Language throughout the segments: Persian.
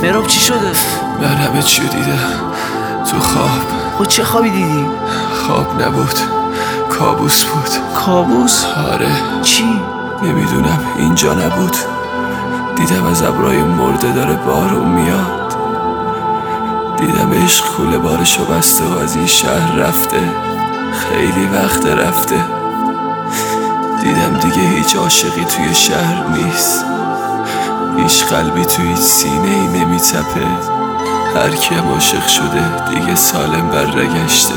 مهراب چی شده؟ من همه چیو دیدم تو خواب. خب چه خوابی دیدی؟ خواب نبود، کابوس بود. کابوس؟ آره. چی؟ نمیدونم، اینجا نبود. دیدم از ابرای مرده داره بارون میاد. دیدم عشق کوله بارشو بسته و از این شهر رفته، خیلی وقت رفته. دیدم دیگه هیچ عاشقی توی شهر نیست، هیچ قلبی توی سینه ای نمیتپه. هر کیم عاشق شده دیگه سالم برنگشته.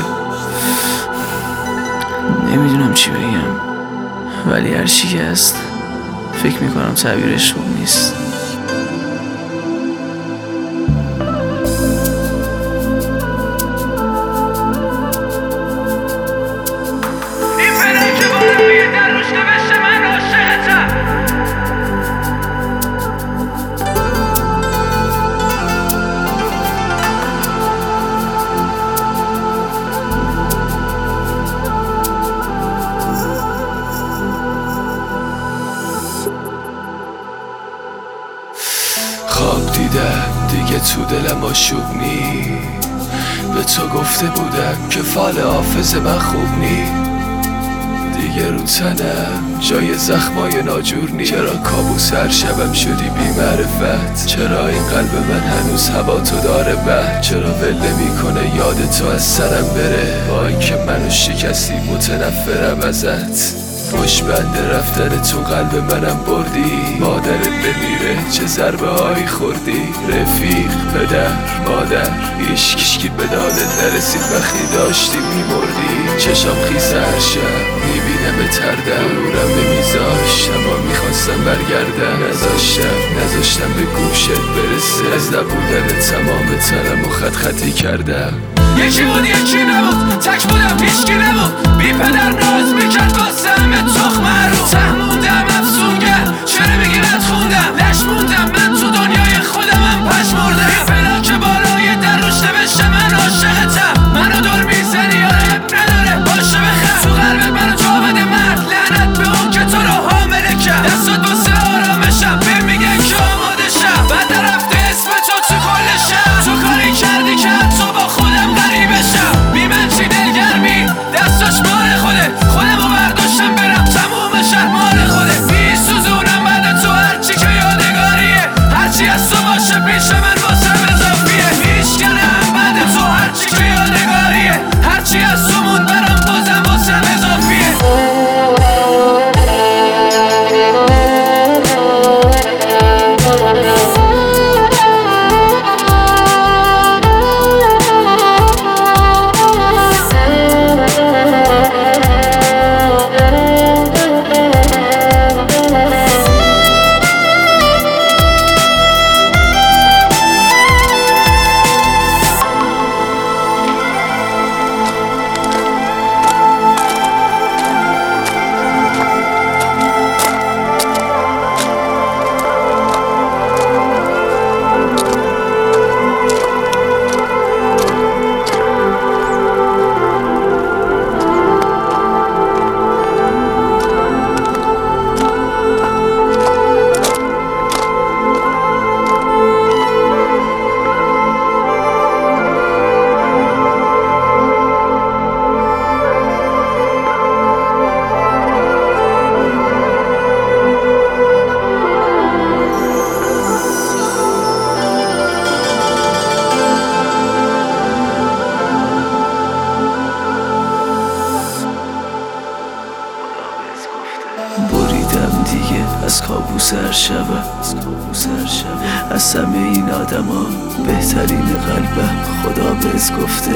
نمیدونم چی بگم، ولی هر چی که هست فکر میکنم تعبیرش خوب نیست. خواب دیدم دیگه تو دلم آشوب نی. به تو گفته بودم که فال حافظ من خوب نی. دیگه رو تنم جای زخمای ناجور نی. چرا کابوس هر شبم شدی بی معرفت؟ چرا این قلب من هنوز هوا تو داره بر؟ چرا ول نمیکنه یاد تو از سرم بره؟ با اینکه منو شکستی متنفرم ازت. پشت بند رفتن تو قلب منم بردی. مادرت بمیره چه ضربه هایی خوردی. رفیق، پدر، مادر، هیچکی به دادت نرسید وقتی داشتی میمردی. چشام خیس هر شب میبینم تردم، نورم نمیذاشت اما میخواستم برگردم. نذاشتم به گوشت برسه. از نبودن تمام تنم و خط خطی کردم. یکی بود یکی نبود، تک بودم هیچکی نبود. بی پدر ناز میکرد واسه همه تخمه رو. ته موندم افسونگر، چرا میگی بد خوندم؟ لش موندم من تو دنیای خودمم پشمردم. بی پدر که بالای در روش نوشته من عاشقتم. منو دور میزنی آره نداره باشه بخم. تو قلبت منو جا بده مرد، لعنت به اون که تو رو حامله کرد. دستات واسه آرامشم بهم میگن که آماده شم. بعد رفته اسم تو کل شب. تو کاری کردی که تو با خودم غریبشم. بی من چی دلگرمی دستاش مال خودمو برداشتم برم تموم شهر مال خوده. بی سوزونم بعد تو هرچی که یادگاریه. هرچی از تو باشه پیش من واسم اضافیه. میشکنم بعد تو هرچی که یادگاریه. هرچی از تو مون برام بازم واسم اضافیه. بریدم دیگه از کابوس هر شبم. از همه این آدما بهترین قلبم خدا بهت گفته.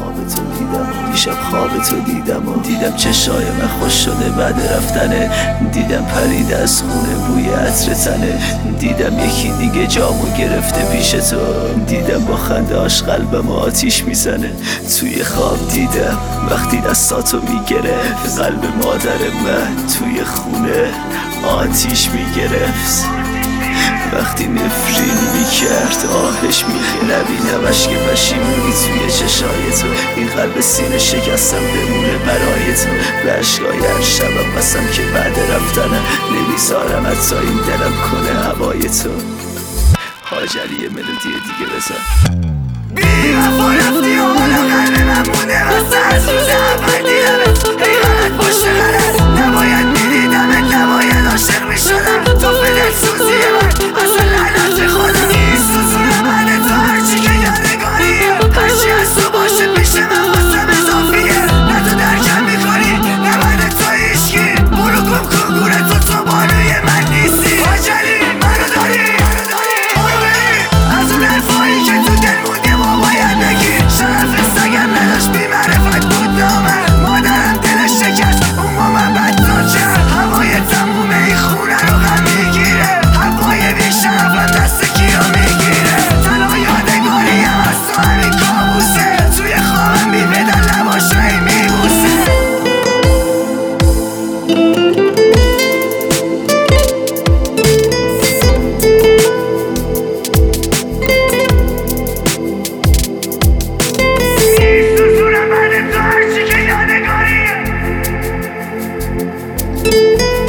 دیشب خواب تو دیدم چشای من خوش شده بعد رفتنه. دیدم پرید از خونه بوی عطر تنه. دیدم یکی دیگه جامو گرفته پیش تو. دیدم با خندهاش قلبم آتیش میزنه. توی خواب دیدم وقتی دستاتو میگرفت. قلب مادر من توی خونه آتیش میگرفت. وقتی نفرین میکرد آهش میگه. نبینمش که پشیمونی توی چشای تو. این قلب سینه شکستم بمونه برای تو. به عشقای هر شبم بسم که بعد رفتنم نمیذارم حتی این دلم کنه هوای تو. هاجری یه ملودی دیگه بزن. بی وفا رفتی و حالا قلب من مونده واسه از روز اول دیدمت ای غلط پشت غلط نباید میدیدمت نباید عاشق میشدم تو فلت سوزی من اصلا لعنت خدا میسوزونم من تو هرچی که یادگاریه هرچی از تو باشه پیش من واسم اضافیه نه تو درکم میکنی نه من تو هیچکی برو گم کن گوره تو بالوی من نیستی آجلی منو داری برو بری از اون حرفایی که تو دل مونده ما باید بگی شرف سگم نداشت بی معرفت بود نامن مادرم دلش شکست اون با من بدنام کرد هوای تموم این خونه رو غم میگیره هوای بی شرفم دست کیو میگیره تنها یادگاریم از تو همین کابوسه توی خوابم بی بدن لباشایی میبوسه میسوزونم من تو هرچی که یادگاریه